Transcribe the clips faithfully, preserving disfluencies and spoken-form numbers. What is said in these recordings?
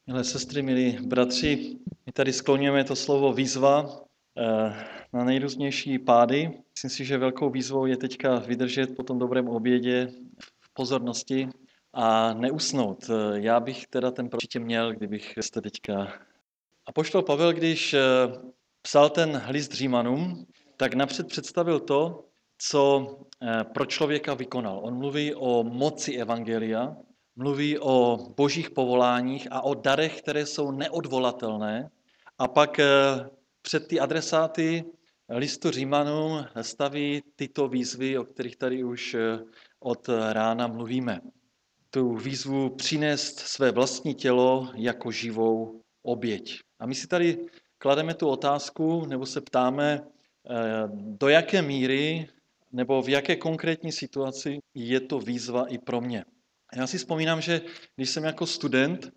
Milé sestry, milí bratři, my tady skloňujeme to slovo výzva na nejrůznější pády. Myslím si, že velkou výzvou je teďka vydržet po tom dobrém obědě v pozornosti a neusnout. Já bych teda ten určitě měl, kdybych jste teďka... Apoštol Pavel, když psal ten list Římanům, tak napřed představil to, co pro člověka vykonal. On mluví o moci evangelia, mluví o božích povoláních a o darech, které jsou neodvolatelné. A pak před ty adresáty listu Římanům staví tyto výzvy, o kterých tady už od rána mluvíme. Tu výzvu přinést své vlastní tělo jako živou oběť. A my si tady klademe tu otázku, nebo se ptáme, do jaké míry nebo v jaké konkrétní situaci je to výzva i pro mě. Já si vzpomínám, že když jsem jako student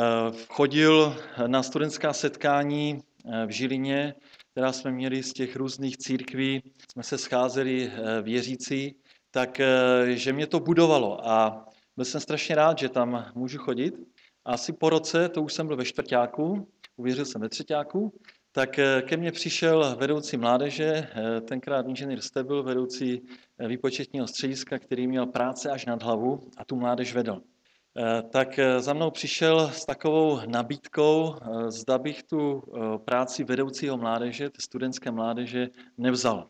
chodil na studentská setkání v Žilině, která jsme měli z těch různých církví, jsme se scházeli věřící, tak že mě to budovalo a byl jsem strašně rád, že tam můžu chodit. A asi po roce, to už jsem byl ve čtvrťáku, uvěřil jsem ve třeťáku, tak ke mně přišel vedoucí mládeže, tenkrát inženýr Stebil, vedoucí výpočetního střediska, který měl práce až nad hlavu a tu mládež vedl. Tak za mnou přišel s takovou nabídkou, zda bych tu práci vedoucího mládeže, té studentské mládeže, nevzal.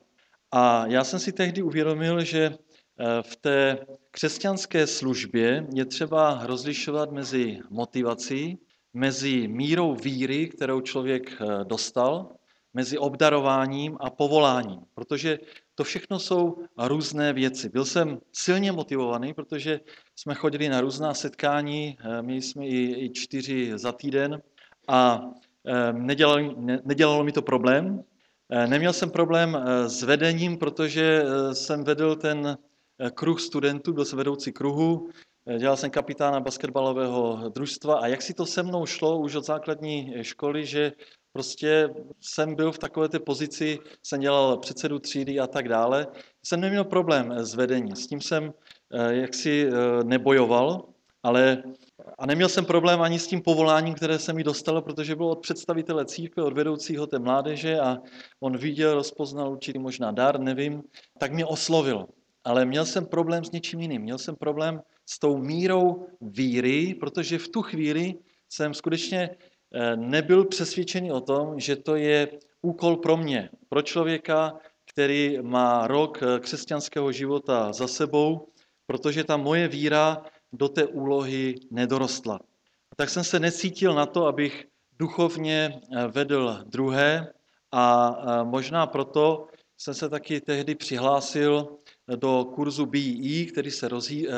A já jsem si tehdy uvědomil, že v té křesťanské službě je třeba rozlišovat mezi motivací, mezi mírou víry, kterou člověk dostal, mezi obdarováním a povoláním, protože to všechno jsou různé věci. Byl jsem silně motivovaný, protože jsme chodili na různá setkání, měli jsme i, i čtyři za týden a nedělalo, ne, nedělalo mi to problém. Neměl jsem problém s vedením, protože jsem vedl ten kruh studentů, byl jsem vedoucí kruhu, dělal jsem kapitána basketbalového družstva a jak si to se mnou šlo už od základní školy, že prostě jsem byl v takové té pozici, jsem dělal předsedu třídy a tak dále. Jsem neměl problém s vedením, s tím jsem jaksi nebojoval, ale a neměl jsem problém ani s tím povoláním, které se mi dostalo, protože bylo od představitele církve, od vedoucího té mládeže a on viděl, rozpoznal určitý možná dar, nevím, tak mě oslovil. Ale měl jsem problém s něčím jiným. Měl jsem problém s tou mírou víry, protože v tu chvíli jsem skutečně nebyl přesvědčený o tom, že to je úkol pro mě, pro člověka, který má rok křesťanského života za sebou, protože ta moje víra do té úlohy nedorostla. Tak jsem se necítil na to, abych duchovně vedl druhé a možná proto jsem se taky tehdy přihlásil do kurzu B E, který se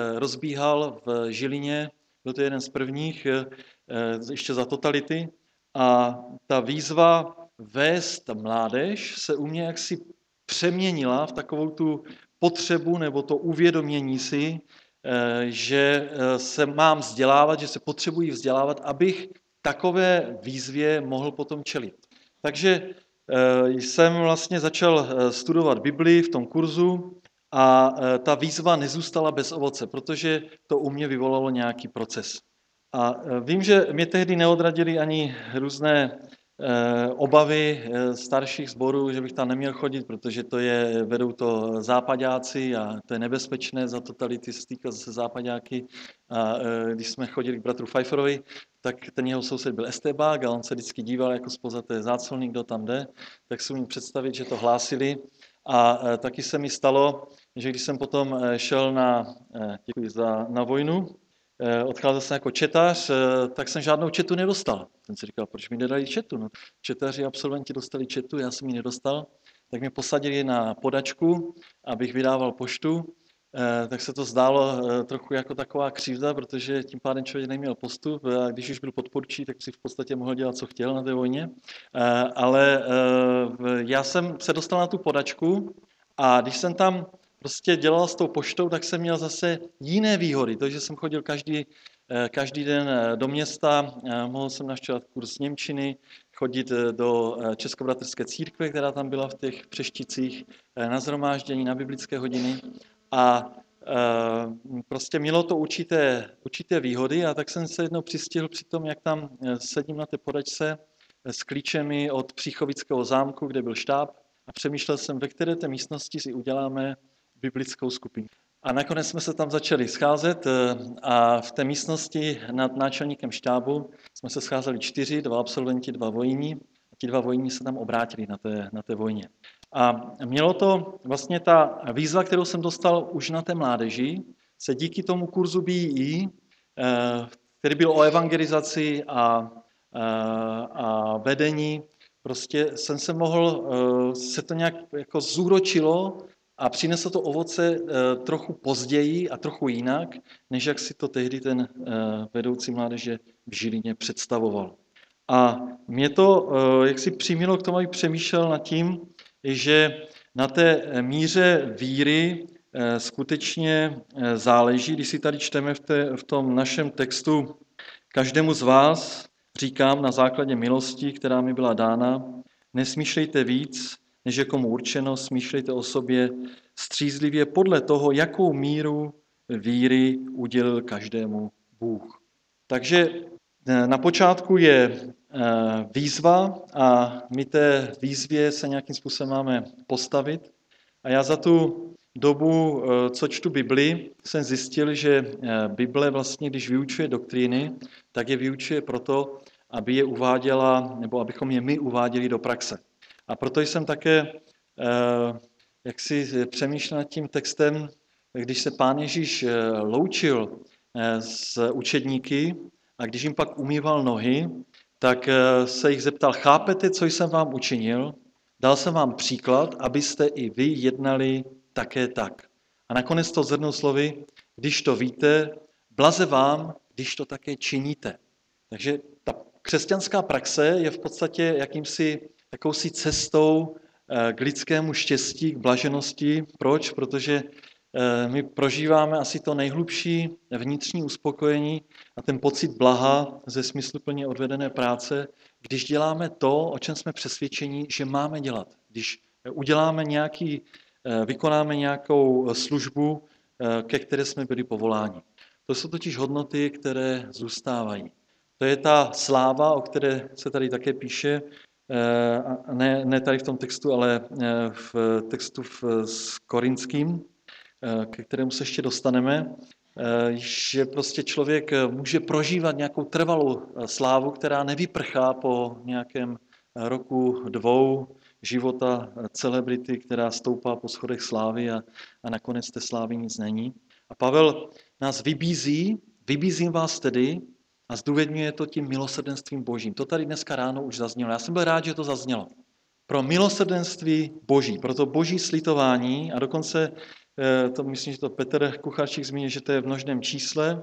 rozbíhal v Žilině. Byl to jeden z prvních, ještě za totality. A ta výzva vést mládež se u mě jaksi přeměnila v takovou tu potřebu nebo to uvědomění si, že se mám vzdělávat, že se potřebuji vzdělávat, abych takové výzvě mohl potom čelit. Takže jsem vlastně začal studovat Bibli v tom kurzu a ta výzva nezůstala bez ovoce, protože to u mě vyvolalo nějaký proces. A vím, že mě tehdy neodradili ani různé obavy starších sborů, že bych tam neměl chodit, protože to je, vedou to západáci a to je nebezpečné za totality stýkat se západáky. A když jsme chodili k bratru Pfeifferovi, tak ten jeho soused byl estébák a on se vždycky díval jako zpoza té záclony, kdo tam jde, tak si umím představit, že to hlásili. A taky se mi stalo, že když jsem potom šel na, děkuji za, na vojnu, odcházel jsem jako četař, tak jsem žádnou četu nedostal. Jsem si říkal, proč mi nedali četu? No, četaři, absolventi dostali četu, já jsem ji nedostal. Tak mě posadili na podačku, abych vydával poštu. Tak se to zdálo trochu jako taková křivda, protože tím pádem člověk neměl postup a když už byl podporčí, tak si v podstatě mohl dělat, co chtěl na té vojně. Ale já jsem se dostal na tu podačku a když jsem tam prostě dělal s tou poštou, tak jsem měl zase jiné výhody. Takže jsem chodil každý, každý den do města, mohl jsem navštěvovat kurz němčiny, chodit do Českobratrské církve, která tam byla v těch Přešticích, na shromáždění, na biblické hodiny. A Prostě mělo to určité, určité výhody a tak jsem se jednou přistihl při tom, jak tam sedím na té podačce s klíčemi od Příchovického zámku, kde byl štáb a přemýšlel jsem, ve které té místnosti si uděláme biblickou skupinu. A nakonec jsme se tam začali scházet a v té místnosti nad náčelníkem štábu jsme se scházeli čtyři, dva absolventi, dva vojíni. A ti dva vojíni se tam obrátili na té, na té vojně. A mělo to vlastně ta výzva, kterou jsem dostal už na té mládeži, se díky tomu kurzu B E E, který byl o evangelizaci a, a vedení, prostě jsem se mohl, se to nějak jako zúročilo a přineslo to ovoce trochu později a trochu jinak, než jak si to tehdy ten vedoucí mládeže v Žilině představoval. A mě to jak si přimělo k tomu, abych přemýšlel nad tím, že na té míře víry skutečně záleží, když si tady čteme v, té, v tom našem textu, každému z vás říkám na základě milosti, která mi byla dána, nesmýšlejte víc, než je komu určeno, smýšlejte o sobě střízlivě podle toho, jakou míru víry udělil každému Bůh. Takže na počátku je výzva a my té výzvě se nějakým způsobem máme postavit. A já za tu dobu, co čtu Bibli, jsem zjistil, že Bible vlastně, když vyučuje doktríny, tak je vyučuje proto, aby je uváděla, nebo abychom je my uváděli do praxe. A proto jsem také, jak si přemýšlel nad tím textem, když se Pán Ježíš loučil s učedníky a když jim pak umýval nohy, tak se jich zeptal, chápete, co jsem vám učinil? Dal jsem vám příklad, abyste i vy jednali také tak. A nakonec to zhrnul slovy, když to víte, blaze vám, když to také činíte. Takže ta křesťanská praxe je v podstatě jakýmsi jakousi cestou k lidskému štěstí, k blaženosti. Proč? Protože my prožíváme asi to nejhlubší vnitřní uspokojení a ten pocit blaha ze smysluplně odvedené práce, když děláme to, o čem jsme přesvědčeni, že máme dělat. Když uděláme nějaký, vykonáme nějakou službu, ke které jsme byli povoláni. To jsou totiž hodnoty, které zůstávají. To je ta sláva, o které se tady také píše, ne, ne tady v tom textu, ale v textu v, s Korinským, ke kterému se ještě dostaneme, že prostě člověk může prožívat nějakou trvalou slávu, která nevyprchá po nějakém roku, dvou života celebrity, která stoupá po schodech slávy a, a nakonec té slávy nic není. A Pavel nás vybízí, vybízím vás tedy, a zdůvodňuje to tím milosrdenstvím Božím. To tady dneska ráno už zaznělo. Já jsem byl rád, že to zaznělo. Pro milosrdenství Boží, pro to Boží slitování, a dokonce, to myslím, že to Petr Kucharčík zmínil, že to je v množném čísle,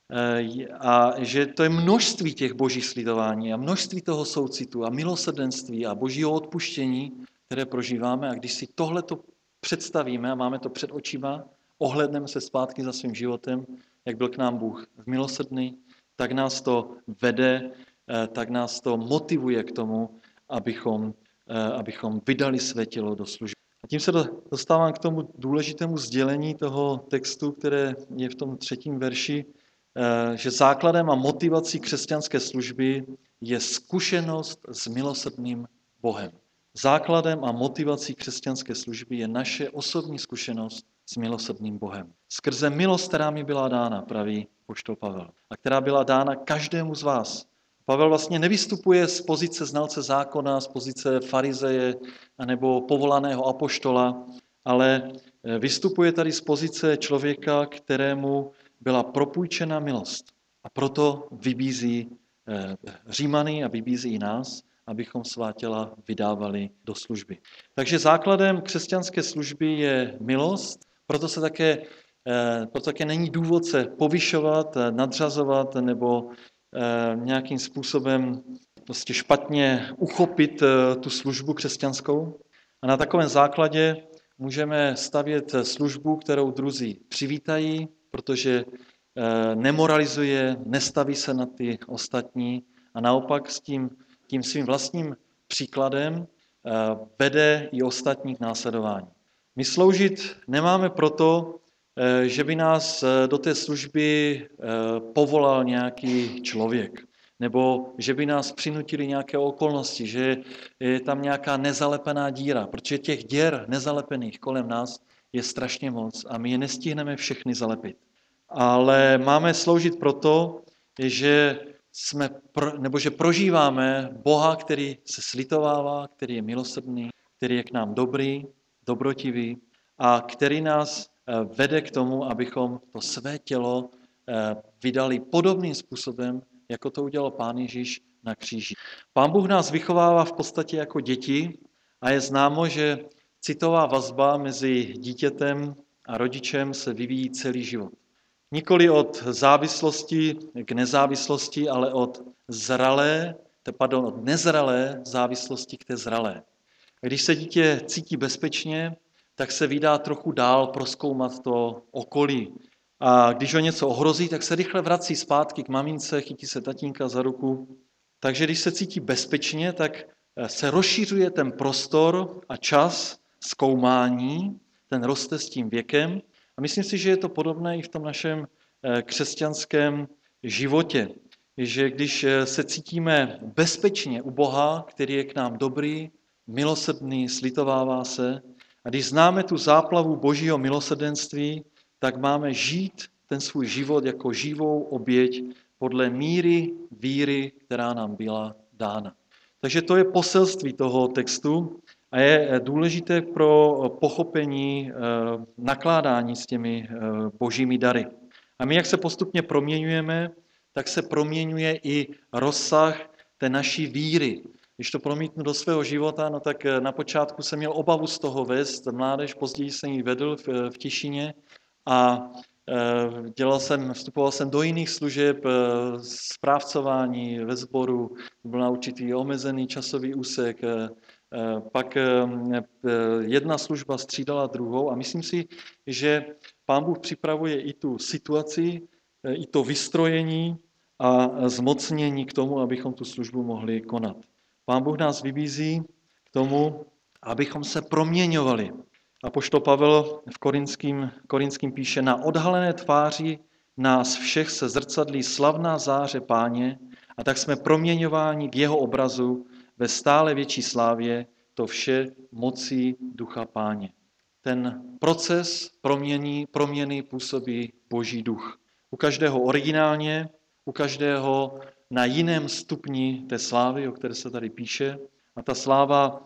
a že to je množství těch božích slitování a množství toho soucitu a milosrdenství a božího odpuštění, které prožíváme. A když si tohleto představíme a máme to před očima, ohledneme se zpátky za svým životem, jak byl k nám Bůh milosrdný, tak nás to vede, tak nás to motivuje k tomu, abychom, abychom vydali své tělo do služby. A tím se dostávám k tomu důležitému sdělení toho textu, které je v tom třetím verši, že základem a motivací křesťanské služby je zkušenost s milosrdným Bohem. Základem a motivací křesťanské služby je naše osobní zkušenost s milosrdným Bohem. Skrze milost, která mi byla dána, praví apoštol Pavel, a která byla dána každému z vás. Pavel vlastně nevystupuje z pozice znalce zákona, z pozice farizeje nebo povolaného apoštola, ale vystupuje tady z pozice člověka, kterému byla propůjčena milost. A proto vybízí Římany a vybízí i nás, abychom svá těla vydávali do služby. Takže základem křesťanské služby je milost, proto se také, proto také není důvod se povyšovat, nadřazovat nebo nějakým způsobem prostě špatně uchopit tu službu křesťanskou. A na takovém základě můžeme stavět službu, kterou druzí přivítají, protože nemoralizuje, nestaví se na ty ostatní a naopak s tím, tím svým vlastním příkladem vede i ostatní k následování. My sloužit nemáme proto, že by nás do té služby povolal nějaký člověk, nebo že by nás přinutili nějaké okolnosti, že je tam nějaká nezalepená díra, protože těch děr nezalepených kolem nás je strašně moc a my je nestihneme všechny zalepit. Ale máme sloužit proto, že jsme, nebo že prožíváme Boha, který se slitovává, který je milosrdný, který je k nám dobrý, dobrotivý a který nás vede k tomu, abychom to své tělo vydali podobným způsobem, jako to udělal Pán Ježíš na kříži. Pán Bůh nás vychovává v podstatě jako děti a je známo, že citová vazba mezi dítětem a rodičem se vyvíjí celý život. Nikoli od závislosti k nezávislosti, ale od zralé, pardon, od nezralé závislosti k té zralé. Když se dítě cítí bezpečně, tak se vydá trochu dál prozkoumat to okolí. A když ho něco ohrozí, tak se rychle vrací zpátky k mamince, chytí se tatínka za ruku. Takže když se cítí bezpečně, tak se rozšiřuje ten prostor a čas zkoumání, ten roste s tím věkem. A myslím si, že je to podobné i v tom našem křesťanském životě, že když se cítíme bezpečně u Boha, který je k nám dobrý, milosrdný, slitovává se, a když známe tu záplavu Božího milosrdenství, tak máme žít ten svůj život jako živou oběť podle míry víry, která nám byla dána. Takže to je poselství toho textu a je důležité pro pochopení nakládání s těmi božími dary. A my, jak se postupně proměňujeme, tak se proměňuje i rozsah té naší víry. Když to promítnu do svého života, no tak na počátku jsem měl obavu z toho vést mládež, později jsem ji vedl v, v Těšíně a dělal jsem, vstupoval jsem do jiných služeb, správcování ve sboru, byl na určitý omezený časový úsek, pak jedna služba střídala druhou a myslím si, že Pán Bůh připravuje i tu situaci, i to vystrojení a zmocnění k tomu, abychom tu službu mohli konat. Pán Bůh nás vybízí k tomu, abychom se proměňovali. Apoštol Pavel v Korinským, Korinským píše, na odhalené tváři nás všech se zrcadlí slavná záře Páně a tak jsme proměňováni k jeho obrazu ve stále větší slávě, to vše mocí ducha Páně. Ten proces proměny, proměny působí Boží duch. U každého originálně, u každého na jiném stupni té slávy, o které se tady píše. A ta sláva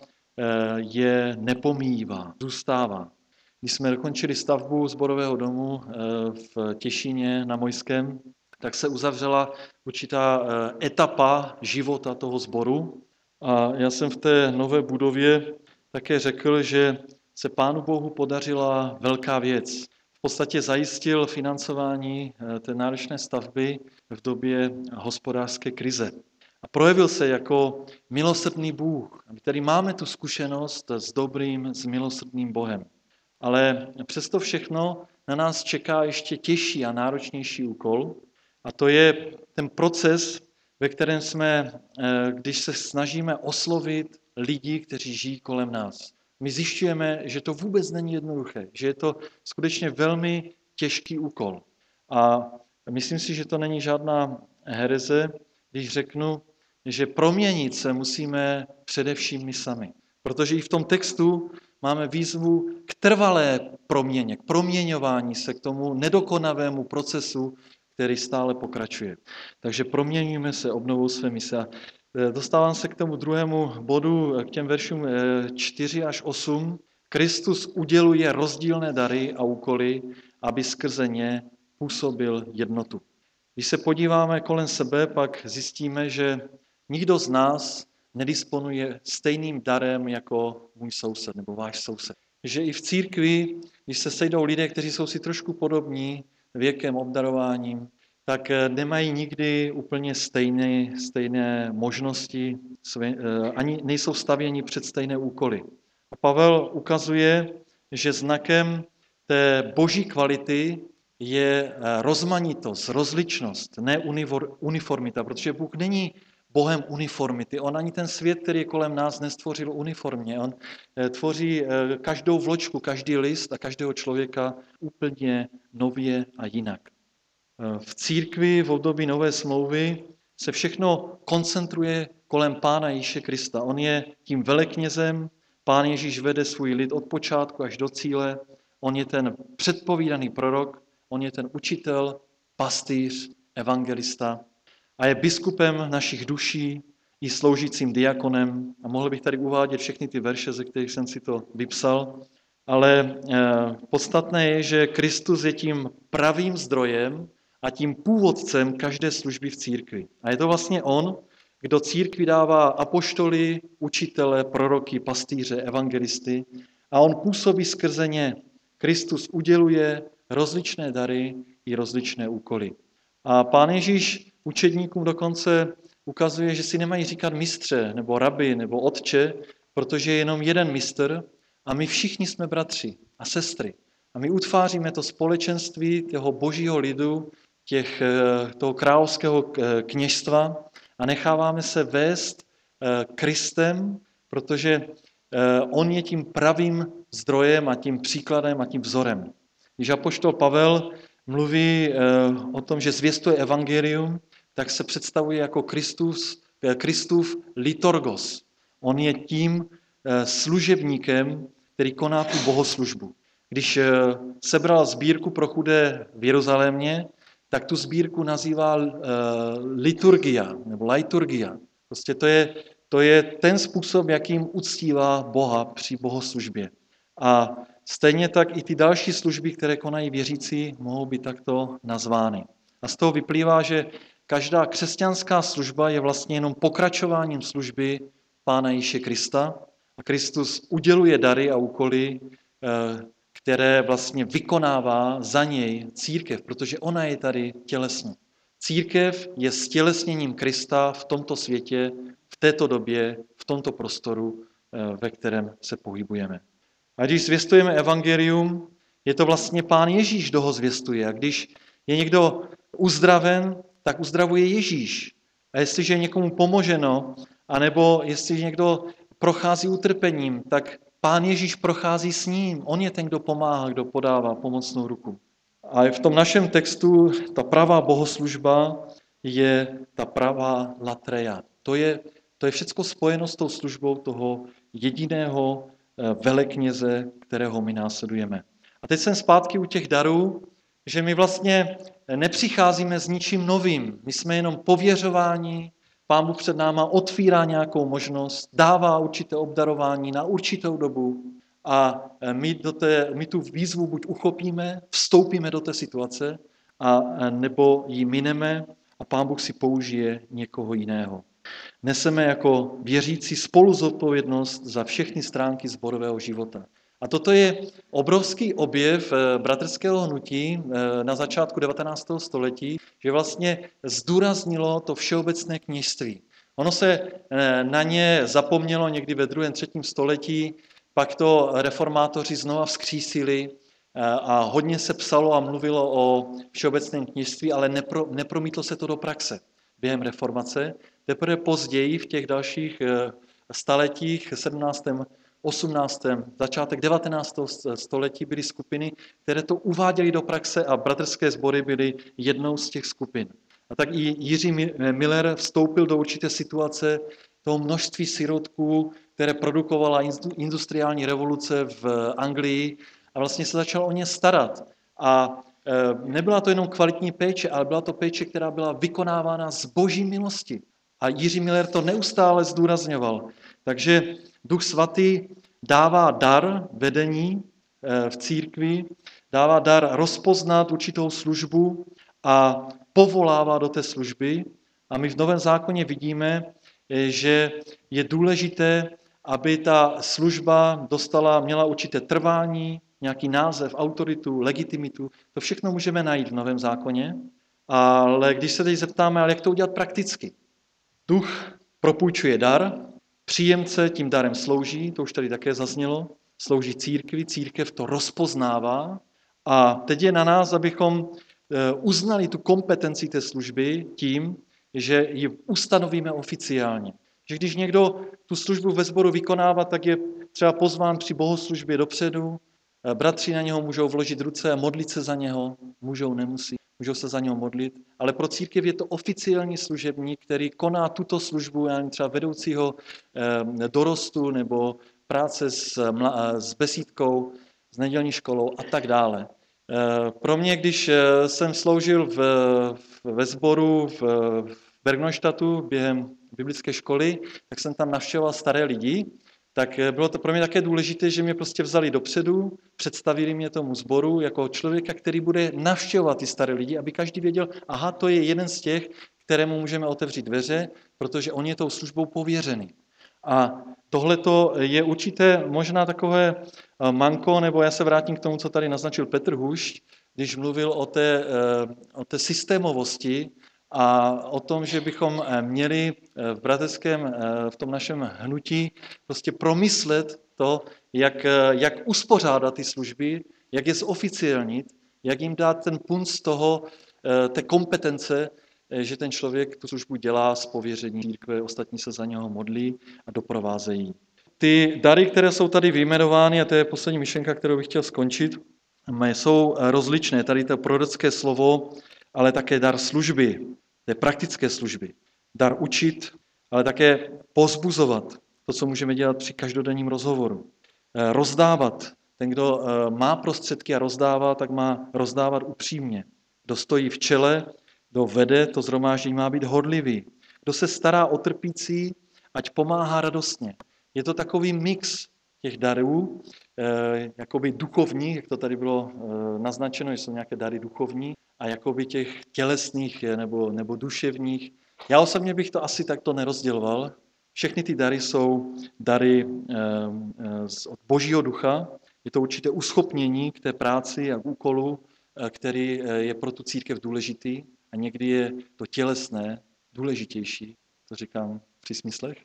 je nepomíjivá, zůstává. Když jsme dokončili stavbu sborového domu v Těšíně na Mojském, tak se uzavřela určitá etapa života toho sboru. A já jsem v té nové budově také řekl, že se Pánu Bohu podařila velká věc. V podstatě zajistil financování té náročné stavby v době hospodářské krize. A projevil se jako milosrdný Bůh. My tady máme tu zkušenost s dobrým, s milosrdným Bohem. Ale přesto všechno na nás čeká ještě těžší a náročnější úkol. A to je ten proces, ve kterém jsme, když se snažíme oslovit lidi, kteří žijí kolem nás. My zjišťujeme, že to vůbec není jednoduché, že je to skutečně velmi těžký úkol. A myslím si, že to není žádná hereze, když řeknu, že proměnit se musíme především my sami. Protože i v tom textu máme výzvu k trvalé proměně, k proměňování se, k tomu nedokonavému procesu, který stále pokračuje. Takže proměňujeme se obnovou své mise. Dostávám se k tomu druhému bodu, k těm veršům čtyři až osm. Kristus uděluje rozdílné dary a úkoly, aby skrze ně působil jednotu. Když se podíváme kolem sebe, pak zjistíme, že nikdo z nás nedisponuje stejným darem jako můj soused nebo váš soused. Že i v církvi, když se sejdou lidé, kteří jsou si trošku podobní věkem, obdarováním, tak nemají nikdy úplně stejné, stejné možnosti, ani nejsou stavěni před stejné úkoly. A Pavel ukazuje, že znakem té boží kvality je rozmanitost, rozličnost, ne uniformita, protože Bůh není Bohem uniformity. On ani ten svět, který je kolem nás, nestvořil uniformně. On eh, tvoří eh, každou vločku, každý list a každého člověka úplně nově a jinak. Eh, V církvi v období Nové smlouvy se všechno koncentruje kolem Pána Ježíše Krista. On je tím veleknězem, Pán Ježíš vede svůj lid od počátku až do cíle, on je ten předpovídaný prorok, on je ten učitel, pastýř, evangelista a je biskupem našich duší i sloužícím diakonem. A mohl bych tady uvádět všechny ty verše, ze kterých jsem si to vypsal, ale eh, podstatné je, že Kristus je tím pravým zdrojem a tím původcem každé služby v církvi. A je to vlastně on, kdo církvi dává apoštoly, učitele, proroky, pastýře, evangelisty a on působí skrze ně. Kristus uděluje rozličné dary i rozličné úkoly. A Pán Ježíš učedníkům dokonce ukazuje, že si nemají říkat mistře, nebo rabi, nebo otče, protože je jenom jeden mistr a my všichni jsme bratři a sestry. A my utváříme to společenství toho božího lidu, těch, toho královského kněžstva a necháváme se vést Kristem, protože on je tím pravým zdrojem a tím příkladem a tím vzorem. Když apoštol Pavel mluví o tom, že zvěstuje evangelium, tak se představuje jako Kristus, Kristův liturgos. On je tím služebníkem, který koná tu bohoslužbu. Když sebral sbírku pro chudé v Jeruzalémě, tak tu sbírku nazývá liturgia nebo liturgia. Prostě to je, to je ten způsob, jakým uctívá Boha při bohoslužbě. A stejně tak i ty další služby, které konají věřící, mohou být takto nazvány. A z toho vyplývá, že každá křesťanská služba je vlastně jenom pokračováním služby Pána Ježíše Krista. A Kristus uděluje dary a úkoly, které vlastně vykonává za něj církev, protože ona je tady tělesně. Církev je stělesněním Krista v tomto světě, v této době, v tomto prostoru, ve kterém se pohybujeme. A když zvěstujeme evangelium, je to vlastně Pán Ježíš, kdo ho zvěstuje. A když je někdo uzdraven, tak uzdravuje Ježíš. A jestliže je někomu pomoženo, anebo jestli někdo prochází utrpením, tak Pán Ježíš prochází s ním. On je ten, kdo pomáhá, kdo podává pomocnou ruku. A v tom našem textu ta pravá bohoslužba je ta pravá latreja. To je, to je všecko spojeno s tou službou toho jediného velekněze, kterého my následujeme. A teď jsem zpátky u těch darů, že my vlastně nepřicházíme s ničím novým. My jsme jenom pověřováni, Pán Bůh před náma otvírá nějakou možnost, dává určité obdarování na určitou dobu a my, do té, my tu výzvu buď uchopíme, vstoupíme do té situace, a nebo ji mineme a Pán Bůh si použije někoho jiného. Neseme jako věřící spoluzodpovědnost za všechny stránky sborového života. A toto je obrovský objev bratrského hnutí na začátku devatenáctého století, že vlastně zdůraznilo to všeobecné kněžství. Ono se na ně zapomnělo někdy ve druhém, třetím století, pak to reformátoři znova vzkřísili a hodně se psalo a mluvilo o všeobecném kněžství, ale nepro, nepromítlo se to do praxe během reformace. Teprve později v těch dalších staletích, sedmnáctém osmnáctém začátek devatenáctého století byly skupiny, které to uváděly do praxe a bratrské sbory byly jednou z těch skupin. A tak i Jiří Miller vstoupil do určité situace toho množství sirotků, které produkovala industriální revoluce v Anglii a vlastně se začal o ně starat. A nebyla to jenom kvalitní péče, ale byla to péče, která byla vykonávána z boží milosti. A Jiří Miller to neustále zdůrazňoval. Takže Duch Svatý dává dar vedení v církvi, dává dar rozpoznat určitou službu a povolává do té služby. A my v Novém zákoně vidíme, že je důležité, aby ta služba dostala, měla určité trvání, nějaký název, autoritu, legitimitu. To všechno můžeme najít v Novém zákoně, ale když se teď zeptáme, ale jak to udělat prakticky? Duch propůjčuje dar, příjemce tím darem slouží, to už tady také zaznělo, slouží církvi, církev to rozpoznává a teď je na nás, abychom uznali tu kompetenci té služby tím, že ji ustanovíme oficiálně. Že když někdo tu službu ve sboru vykonává, tak je třeba pozván při bohoslužbě dopředu, bratři na něho můžou vložit ruce a modlit se za něho, můžou, nemusí, můžou se za něho modlit, ale pro církev je to oficiální služebník, který koná tuto službu, já nevím, třeba vedoucího eh, dorostu nebo práce s, mla, s besídkou, s nedělní školou a tak dále. Eh, pro mě, když jsem sloužil v, ve sboru v, v Bergnostadtu během biblické školy, tak jsem tam navštěvoval staré lidi, tak bylo to pro mě také důležité, že mě prostě vzali dopředu, představili mě tomu sboru jako člověka, který bude navštěvovat ty staré lidi, aby každý věděl, aha, to je jeden z těch, kterému můžeme otevřít dveře, protože on je tou službou pověřený. A tohleto je určité možná takové manko, nebo já se vrátím k tomu, co tady naznačil Petr Hušť, když mluvil o té, o té systémovosti a o tom, že bychom měli v bratrském, v tom našem hnutí prostě promyslet to, jak, jak uspořádat ty služby, jak je zoficiálnit, jak jim dát ten punc toho, té kompetence, že ten člověk tu službu dělá z pověření církve, ostatní se za něho modlí a doprovázejí. Ty dary, které jsou tady vyjmenovány, a to je poslední myšlenka, kterou bych chtěl skončit, jsou rozličné. Tady to prorocké slovo, ale také dar služby, to je praktické služby. Dar učit, ale také pozbuzovat, to, co můžeme dělat při každodenním rozhovoru. Rozdávat. Ten, kdo má prostředky a rozdává, tak má rozdávat upřímně. Kdo stojí v čele, kdo vede, to shromáždění má být horlivý. Kdo se stará o trpící, ať pomáhá radostně. Je to takový mix těch darů, eh, jakoby duchovních, jak to tady bylo eh, naznačeno, že jsou nějaké dary duchovní, a jakoby těch tělesných nebo, nebo duševních. Já osobně bych to asi takto nerozděloval. Všechny ty dary jsou dary eh, eh, od Božího ducha. Je to určité uschopnění k té práci a k úkolu, eh, který je pro tu církev důležitý. A někdy je to tělesné důležitější, to říkám při smyslech.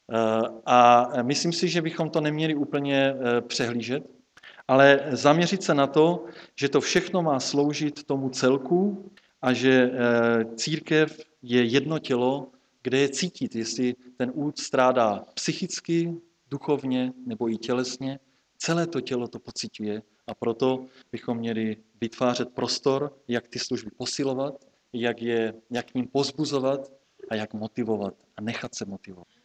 A myslím si, že bychom to neměli úplně přehlížet, ale zaměřit se na to, že to všechno má sloužit tomu celku a že církev je jedno tělo, kde je cítit, jestli ten úd strádá psychicky, duchovně nebo i tělesně. Celé to tělo to pociťuje a proto bychom měli vytvářet prostor, jak ty služby posilovat, jak je, jak ním pozbuzovat a jak motivovat a nechat se motivovat.